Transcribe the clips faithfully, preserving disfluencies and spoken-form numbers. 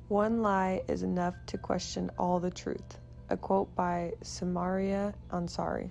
One lie is enough to question all the truth. A quote by Samaria Ansari.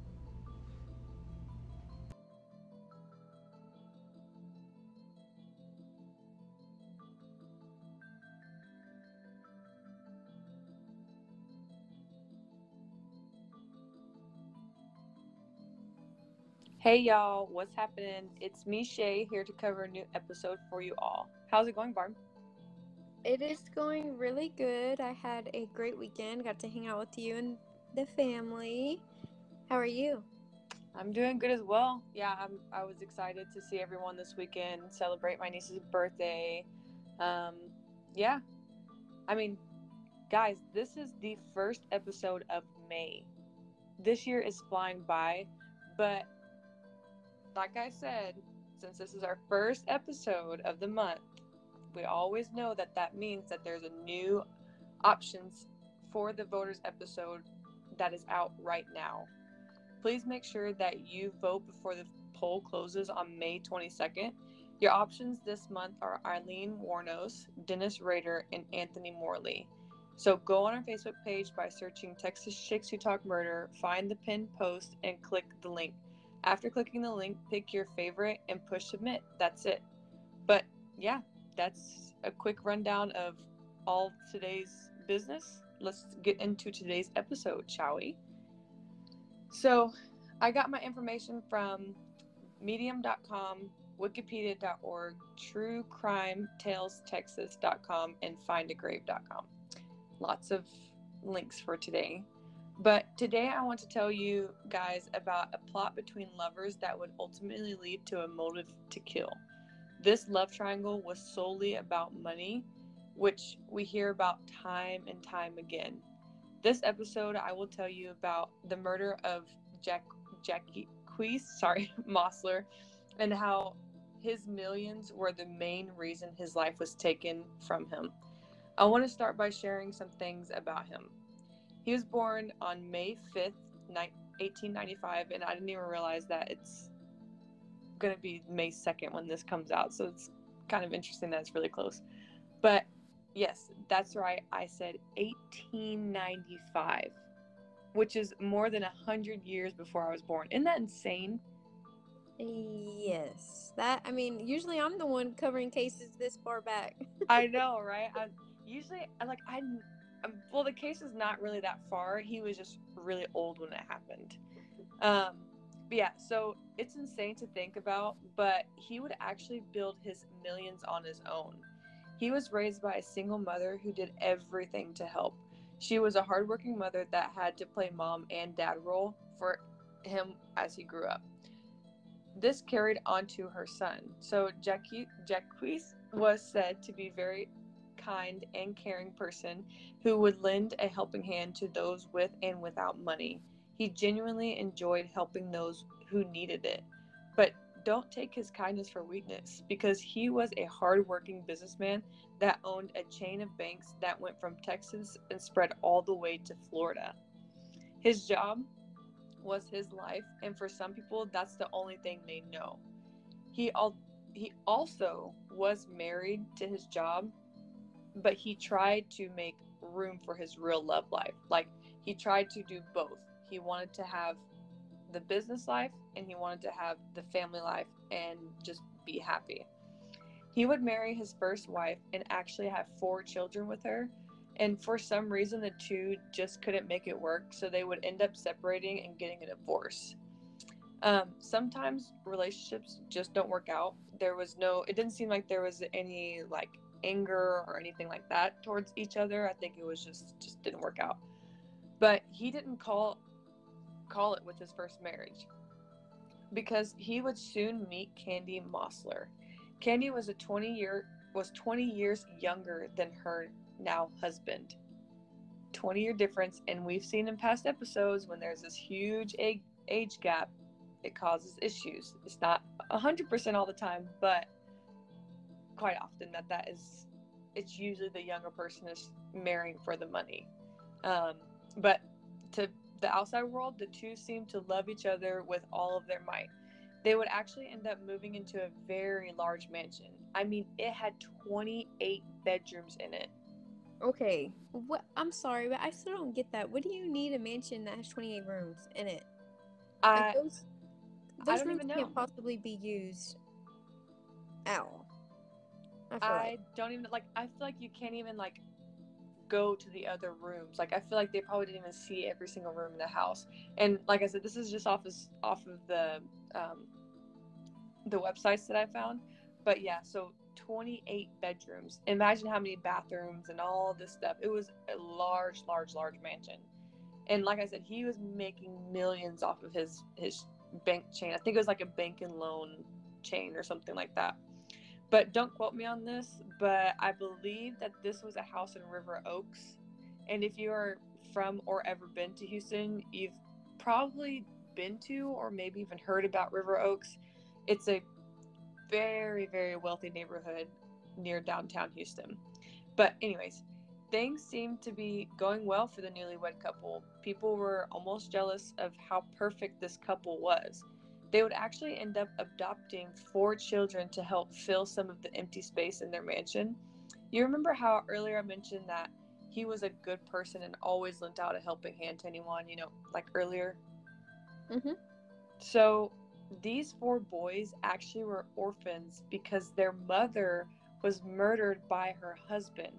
Hey y'all, what's happening? It's me, Shay, here to cover a new episode for you all. How's it going, Barb? It is going really good. I had a great weekend. Got to hang out with you and the family. How are you? I'm doing good as well. Yeah, I'm. I was excited to see everyone this weekend, celebrate my niece's birthday. Um, yeah, I mean, guys, this is the first episode of May. This year is flying by, but like I said, since this is our first episode of the month, we always know that that means that there's a new options for the voters episode that is out right now. Please make sure that you vote before the poll closes on May twenty-second. Your options this month are Eileen Warnos, Dennis Rader, and Anthony Morley. So go on our Facebook page by searching Texas Chicks Who Talk Murder, find the pinned post, and click the link. After clicking the link, pick your favorite and push submit. That's it. But yeah, that's a quick rundown of all today's business. Let's get into today's episode, shall we? So, I got my information from medium dot com, wikipedia dot org, true crime tales texas dot com, and find a grave dot com. Lots of links for today. But today I want to tell you guys about a plot between lovers that would ultimately lead to a motive to kill. This love triangle was solely about money, which we hear about time and time again. This episode, I will tell you about the murder of Jack Jackie sorry, Mossler, and how his millions were the main reason his life was taken from him. I want to start by sharing some things about him. He was born on May fifth, eighteen ninety-five, and I didn't even realize that it's going to be May second when this comes out, so it's kind of interesting that it's really close. But yes, that's right, I said eighteen ninety-five, which is more than one hundred years before I was born. Isn't that insane? Yes. That, I mean, usually I'm the one covering cases this far back. I know, right? I usually, like, I, um, well, the case is not really that far. He was just really old when it happened. Um, but yeah, so it's insane to think about, but he would actually build his millions on his own. He was raised by a single mother who did everything to help. She was a hardworking mother that had to play mom and dad role for him as he grew up. This carried on to her son. So Jackie, Jacquees was said to be very kind and caring person who would lend a helping hand to those with and without money. He genuinely enjoyed helping those who needed it. But don't take his kindness for weakness, because he was a hardworking businessman that owned a chain of banks that went from Texas and spread all the way to Florida. His job was his life, and for some people, that's the only thing they know. He al- he also was married to his job, but he tried to make room for his real love life. Like, he tried to do both. He wanted to have the business life and he wanted to have the family life and just be happy. He would marry his first wife and actually have four children with her. And for some reason, the two just couldn't make it work. So they would end up separating and getting a divorce. Um, sometimes relationships just don't work out. There was no, it didn't seem like there was any like anger or anything like that towards each other. I think it was just, just didn't work out. But he didn't call, call it with his first marriage, because he would soon meet Candy Mossler. Candy was a twenty year was twenty years younger than her now husband. twenty year difference, and we've seen in past episodes when there's this huge age gap, it causes issues. It's not one hundred percent all the time, but quite often that that is, it's usually the younger person is marrying for the money. Um, but to the outside world, the two seemed to love each other with all of their might. They would actually end up moving into a very large mansion. I mean, it had twenty-eight bedrooms in it. Okay. What? I'm sorry, but I still don't get that. What do you need a mansion that has twenty-eight rooms in it? Like I those I those don't rooms even know. can't possibly be used at all. I feel like. I don't even like. I feel like you can't even like go to the other rooms. Like I feel like they probably didn't even see every single room in the house. And like I said, this is just off of off of the um, the websites that I found. But yeah, so twenty-eight bedrooms. Imagine how many bathrooms and all this stuff. It was a large, large, large mansion. And like I said, he was making millions off of his his bank chain. I think it was like a bank and loan chain or something like that. But don't quote me on this, but I believe that this was a house in River Oaks. And if you are from or ever been to Houston, you've probably been to or maybe even heard about River Oaks. It's a very, very wealthy neighborhood near downtown Houston. But, anyways, things seemed to be going well for the newlywed couple. People were almost jealous of how perfect this couple was. They would actually end up adopting four children to help fill some of the empty space in their mansion. You remember how earlier I mentioned that he was a good person and always lent out a helping hand to anyone, you know, like earlier? Mhm. So these four boys actually were orphans because their mother was murdered by her husband.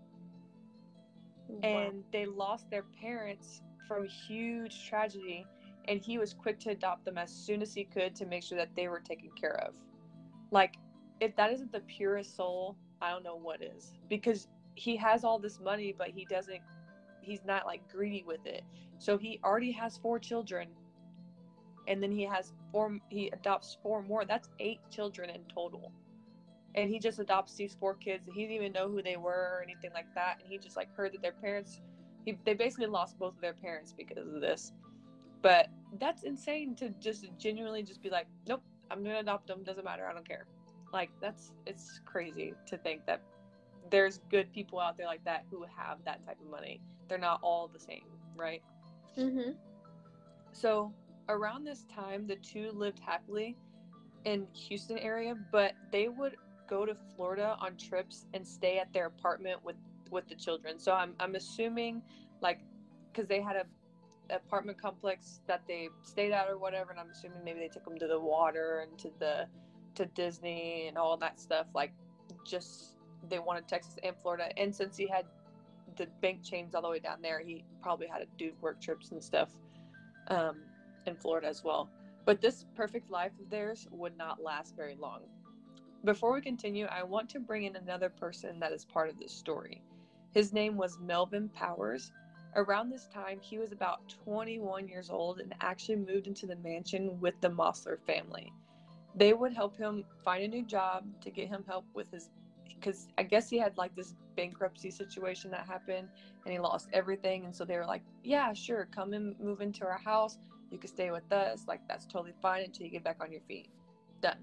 Wow. And they lost their parents from huge tragedy, and he was quick to adopt them as soon as he could to make sure that they were taken care of. Like, if that isn't the purest soul, I don't know what is. Because he has all this money, but he doesn't, he's not like greedy with it. So he already has four children, and then he has four, he adopts four more. That's eight children in total. And he just adopts these four kids. He didn't even know who they were or anything like that. And he just like heard that their parents, he, they basically lost both of their parents because of this. But that's insane to just genuinely just be like, nope, I'm gonna adopt them. Doesn't matter. I don't care. Like that's it's crazy to think that there's good people out there like that who have that type of money. They're not all the same, right? Mhm. So around this time, the two lived happily in Houston area, but they would go to Florida on trips and stay at their apartment with with the children. So I'm I'm assuming like because they had a apartment complex that they stayed at or whatever, and I'm assuming maybe they took them to the water and to the to Disney and all that stuff. Like just they wanted Texas and Florida, and since he had the bank chains all the way down there, he probably had to do work trips and stuff um, in Florida as well. But this perfect life of theirs would not last very long. Before we continue, I want to bring in another person that is part of this story. His name was Melvin Powers. Around this time, he was about twenty-one years old and actually moved into the mansion with the Mossler family. They would help him find a new job to get him help with his, because I guess he had like this bankruptcy situation that happened and he lost everything. And so they were like, yeah, sure, come and move into our house. You can stay with us. Like, that's totally fine until you get back on your feet. Done.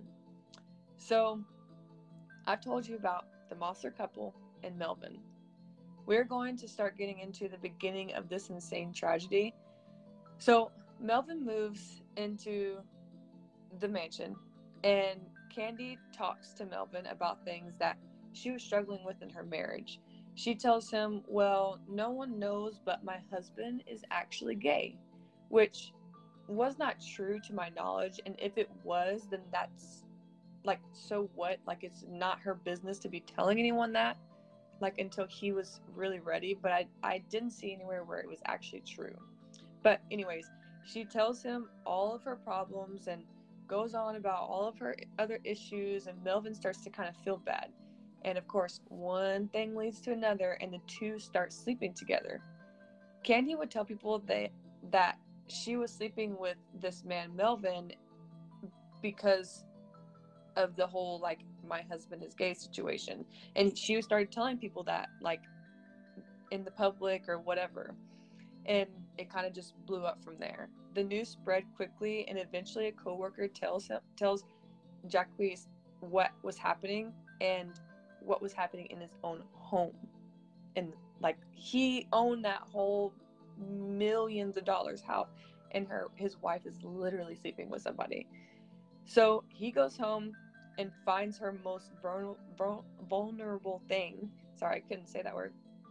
So I've told you about the Mossler couple and Melvin. We're going to start getting into the beginning of this insane tragedy. So Melvin moves into the mansion, and Candy talks to Melvin about things that she was struggling with in her marriage. She tells him, well, no one knows, but my husband is actually gay, which was not true to my knowledge. And if it was, then that's like, so what? Like, it's not her business to be telling anyone that, like, until he was really ready. But I, I didn't see anywhere where it was actually true. But anyways, she tells him all of her problems and goes on about all of her other issues, and Melvin starts to kind of feel bad. And of course, one thing leads to another, and the two start sleeping together. Candy would tell people that, that she was sleeping with this man, Melvin, because of the whole, like, my husband is gay situation. And she started telling people that, like, in the public or whatever. And it kind of just blew up from there. The news spread quickly, and eventually a coworker tells him, tells Jacques what was happening and what was happening in his own home. And like, he owned that whole millions of dollars house, and her his wife is literally sleeping with somebody. So he goes home and finds her most vulnerable thing. Sorry, I couldn't say that word.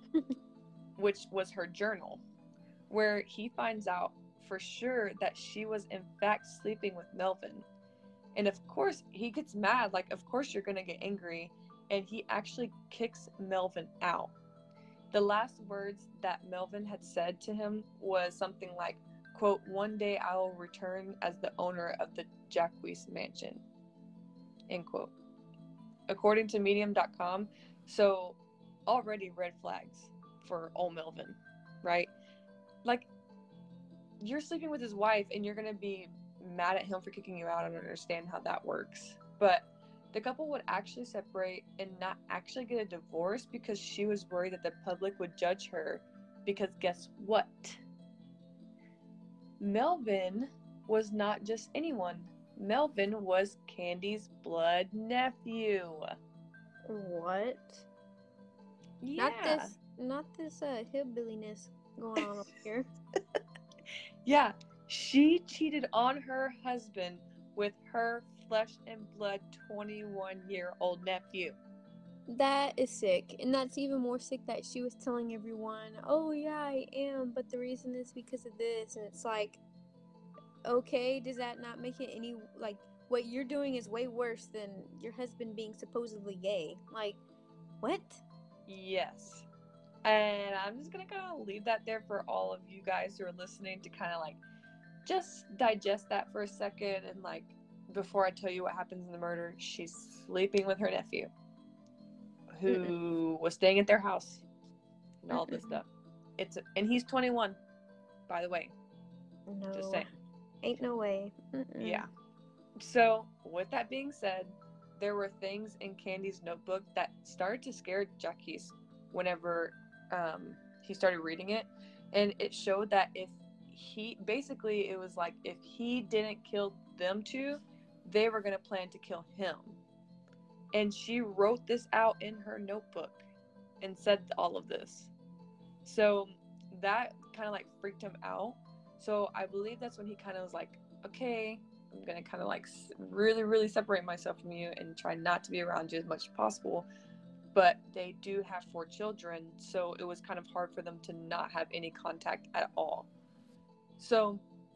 which was her journal, where he finds out for sure that she was in fact sleeping with Melvin. And of course, he gets mad. Like, of course you're going to get angry. And he actually kicks Melvin out. The last words that Melvin had said to him was something like, quote, "One day I will return as the owner of the Jacques mansion," end quote. According to medium dot com, so already red flags for old Melvin, right? Like, you're sleeping with his wife and you're going to be mad at him for kicking you out. I don't understand how that works. But the couple would actually separate and not actually get a divorce because she was worried that the public would judge her. Because guess what? Melvin was not just anyone. Melvin was Candy's blood nephew. What? Yeah. Not this, not this uh, hillbilliness going on over here. Yeah. She cheated on her husband with her flesh and blood twenty-one-year-old nephew. That is sick. And that's even more sick that she was telling everyone, oh, yeah, I am, but the reason is because of this. And it's like, okay, does that not make it any, like, what you're doing is way worse than your husband being supposedly gay. Like, what? Yes. And I'm just going to kind of leave that there for all of you guys who are listening to kind of like just digest that for a second. And like, before I tell you what happens in the murder, she's sleeping with her nephew who Mm-mm. was staying at their house and all Mm-mm. this stuff. It's and he's twenty-one, by the way. No. Just saying. Ain't no way. Mm-mm. Yeah. So, with that being said, there were things in Candy's notebook that started to scare Jacques whenever um, he started reading it. And it showed that if he, basically, it was like if he didn't kill them two, they were going to plan to kill him. And she wrote this out in her notebook and said all of this. So that kind of like freaked him out. So I believe that's when he kind of was like, okay, I'm going to kind of like really, really separate myself from you and try not to be around you as much as possible. But they do have four children, so it was kind of hard for them to not have any contact at all. So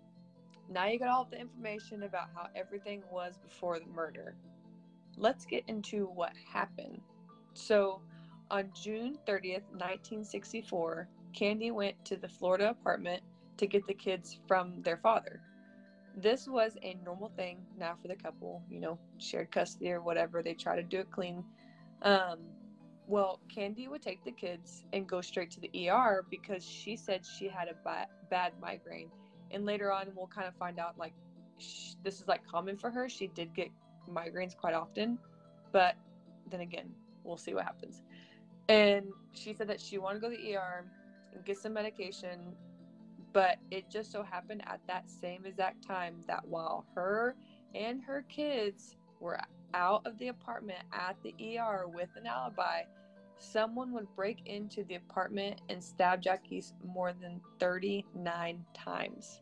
now you got all the information about how everything was before the murder. Let's get into what happened. So on June thirtieth, nineteen sixty-four, Candy went to the Florida apartment to get the kids from their father. This was a normal thing now for the couple, you know, shared custody or whatever. They try to do it clean. Um, well, Candy would take the kids and go straight to the E R because she said she had a ba- bad migraine. And later on, we'll kind of find out, like, sh- this is, like, common for her. She did get migraines quite often. But then again, we'll see what happens. And she said that she wanted to go to the E R and get some medication. But it just so happened at that same exact time that while her and her kids were out of the apartment at the E R with an alibi, someone would break into the apartment and stab Jacques more than thirty-nine times.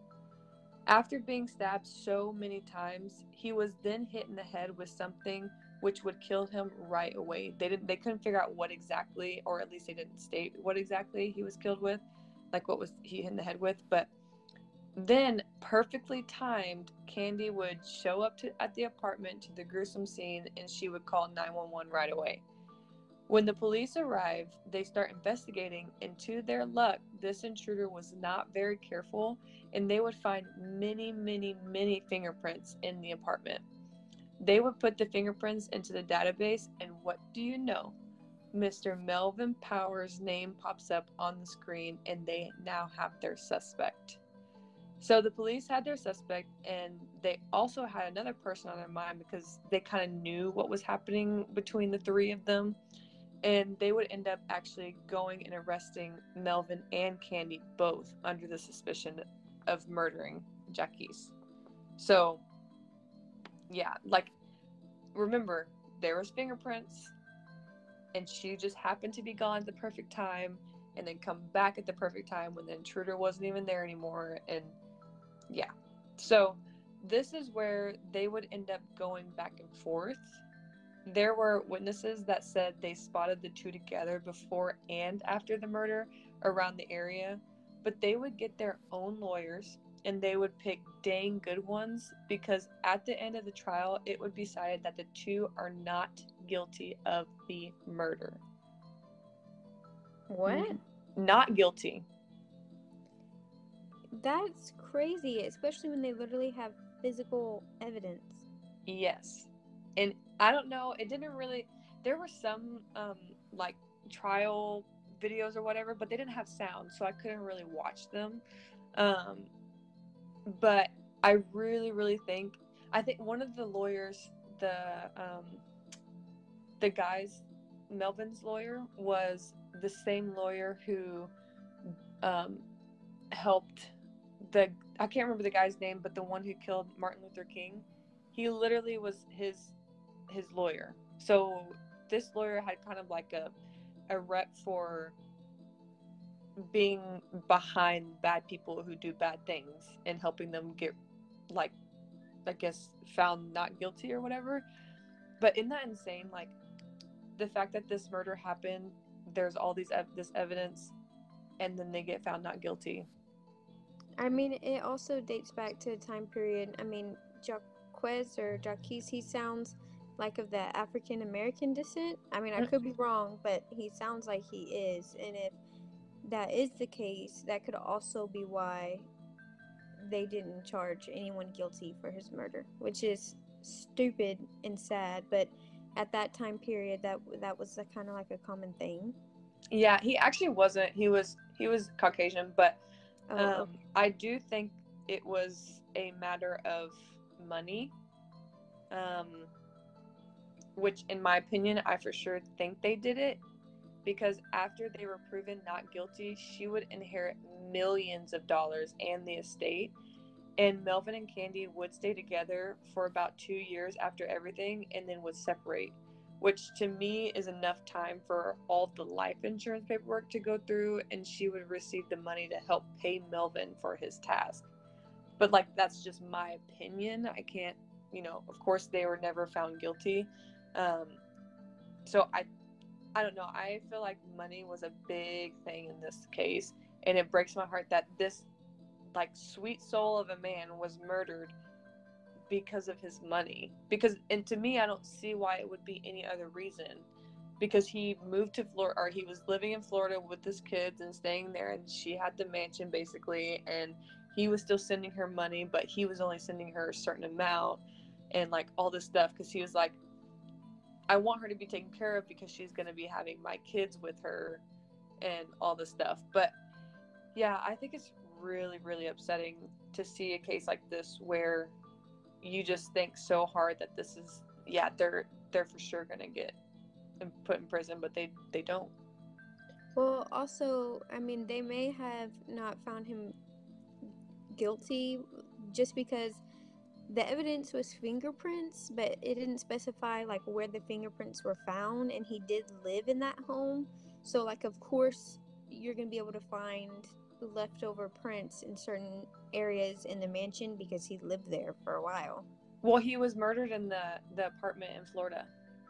After being stabbed so many times, he was then hit in the head with something which would kill him right away. They didn't they couldn't figure out what exactly, or at least they didn't state what exactly he was killed with, like what was he hit in the head with, but then, perfectly timed, Candy would show up to, at the apartment to the gruesome scene, and she would call nine one one right away. When the police arrive, they start investigating, and to their luck, this intruder was not very careful, and they would find many, many, many fingerprints in the apartment. They would put the fingerprints into the database, and what do you know? Mister Melvin Powers' name pops up on the screen, and they now have their suspect. So the police had their suspect, and they also had another person on their mind because they kind of knew what was happening between the three of them. And they would end up actually going and arresting Melvin and Candy both under the suspicion of murdering Jacques. So, yeah, like, remember, there was fingerprints, and she just happened to be gone at the perfect time, and then come back at the perfect time when the intruder wasn't even there anymore, and yeah. So this is where they would end up going back and forth there were witnesses that said they spotted the two together before and after the murder around the area, but they would get their own lawyers and they would pick dang good ones because at the end of the trial, it would be decided that the two are not guilty of the murder. What? Not guilty. That's crazy, especially when they literally have physical evidence. Yes. And I don't know, it didn't really, there were some um like trial videos or whatever, but they didn't have sound, so I couldn't really watch them. Um but I really really think I think one of the lawyers, the um the guy's Melvin's lawyer was the same lawyer who um helped the I can't remember the guy's name, but the one who killed Martin Luther King. He literally was his his lawyer. So this lawyer had kind of like a a rep for being behind bad people who do bad things and helping them get, like, I guess, found not guilty or whatever. But isn't that insane? Like, the fact that this murder happened, there's all these ev- this evidence, and then they get found not guilty. I mean, it also dates back to a time period. I mean, Jaquez or Jaquez, he sounds like of the African American descent. I mean, I could be wrong, but he sounds like he is. And if that is the case, that could also be why they didn't charge anyone guilty for his murder, which is stupid and sad. But at that time period, that that was kind of like a common thing. Yeah, he actually wasn't. He was he was Caucasian, but Oh, um, okay. I do think it was a matter of money. Um, which, in my opinion, I for sure think they did it because after they were proven not guilty, she would inherit millions of dollars and the estate. And Melvin and Candy would stay together for about two years after everything and then would separate, which to me is enough time for all the life insurance paperwork to go through, and she would receive the money to help pay Melvin for his task. But, like, that's just my opinion. I can't, you know, of course they were never found guilty. Um, so I, I don't know. I feel like money was a big thing in this case, and it breaks my heart that this, like, sweet soul of a man was murdered because of his money. Because, and to me, I don't see why it would be any other reason. Because he moved to Florida, or he was living in Florida with his kids and staying there, and she had the mansion basically, and he was still sending her money, but he was only sending her a certain amount, and like all this stuff, because he was like, I want her to be taken care of because she's going to be having my kids with her and all this stuff. But yeah, I think it's really, really upsetting to see a case like this where you just think so hard that this is, yeah, they're they're for sure going to get put in prison, but they they don't. Well, also, I mean, they may have not found him guilty just because the evidence was fingerprints, but it didn't specify like where the fingerprints were found, and he did live in that home. So, like, of course, you're gonna be able to find leftover prints in certain areas in the mansion because he lived there for a while. Well, he was murdered in the the apartment in Florida.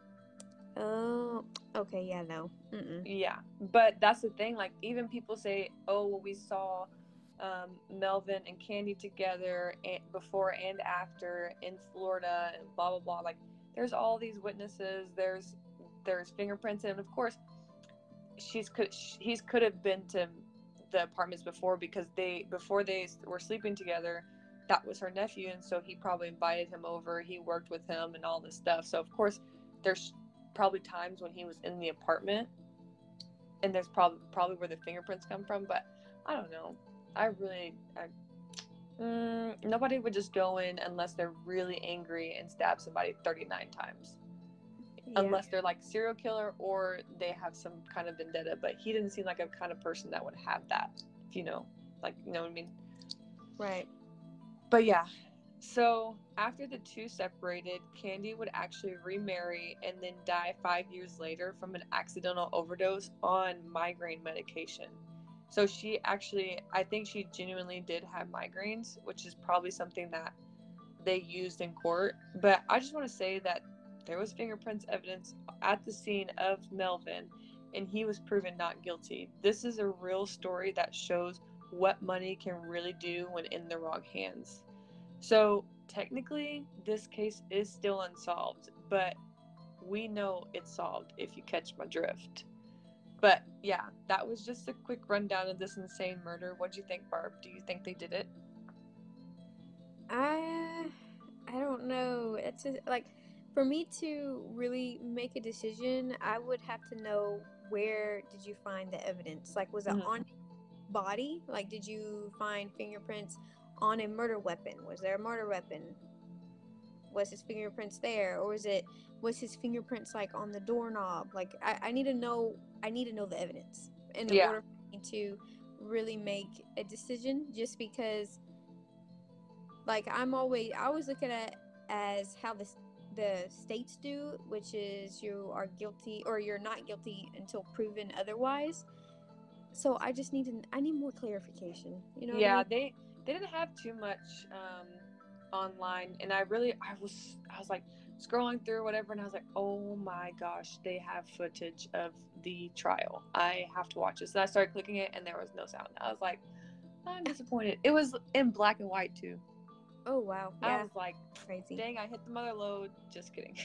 Oh, okay, yeah, no. Mm-mm. Yeah, but that's the thing. Like, even people say, "Oh, well, we saw um, Melvin and Candy together and before and after in Florida," and blah blah blah. Like, there's all these witnesses. There's there's fingerprints, and of course, she's could he's could have been to the apartments before because they before they were sleeping together. That was her nephew, and so he probably invited him over. He worked with him and all this stuff. So of course, there's probably times when he was in the apartment, and there's probably probably where the fingerprints come from. But I don't know. I really, I, mm, nobody would just go in unless they're really angry and stab somebody thirty-nine times. Yeah. Unless they're like serial killer or they have some kind of vendetta. But he didn't seem like a kind of person that would have that. If you know, like, you know what I mean? Right. But yeah. So after the two separated, Candy would actually remarry and then die five years later from an accidental overdose on migraine medication. So she actually, I think she genuinely did have migraines, which is probably something that they used in court. But I just want to say that there was fingerprints evidence at the scene of Melvin, and he was proven not guilty. This is a real story that shows what money can really do when in the wrong hands. So technically, this case is still unsolved, but we know it's solved if you catch my drift. But yeah, that was just a quick rundown of this insane murder. What do you think, Barb? Do you think they did it? I I don't know. It's just, like, for me to really make a decision, I would have to know, where did you find the evidence? Like, was it Mhm. on body? Like, did you find fingerprints on a murder weapon? Was there a murder weapon? Was his fingerprints there, or was it was his fingerprints like on the doorknob? Like, I, I need to know. I need to know the evidence in Yeah. order for me to really make a decision. Just because, like, I'm always I always look at it as how the the states do, which is you are guilty or you're not guilty until proven otherwise. So I just need to I need more clarification. You know what I Yeah, mean? they they didn't have too much um online, and I really I was I was like scrolling through whatever, and I was like, oh my gosh, they have footage of the trial. I have to watch this. And I started clicking it, and there was no sound. I was like, I'm disappointed. It was in black and white too. Oh wow, I yeah, was like, crazy. dang, I hit the mother load. Just kidding.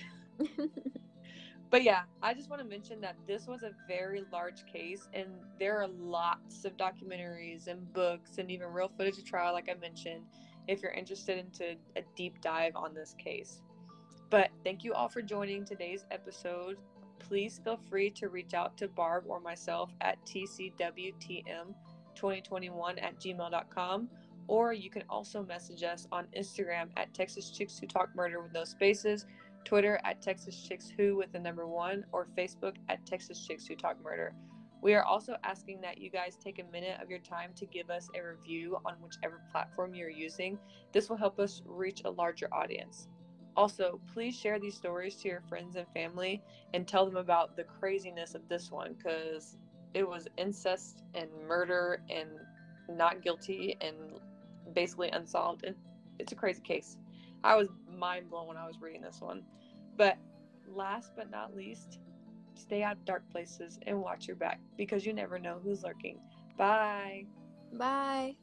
But yeah, I just want to mention that this was a very large case, and there are lots of documentaries and books and even real footage of trial, like I mentioned, if you're interested into a deep dive on this case. But thank you all for joining today's episode. Please feel free to reach out to Barb or myself at t c w t m twenty twenty-one at gmail dot com, or you can also message us on Instagram at Texas Chicks Who Talk Murder with no spaces, Twitter at Texas Chicks Who with the number one, or Facebook at Texas Chicks Who Talk Murder. We are also asking that you guys take a minute of your time to give us a review on whichever platform you're using. This will help us reach a larger audience. Also, please share these stories to your friends and family and tell them about the craziness of this one, because it was incest and murder and not guilty and basically unsolved. And it's a crazy case. I was mind blown when I was reading this one. But last but not least, stay out of dark places and watch your back, because you never know who's lurking. Bye. Bye.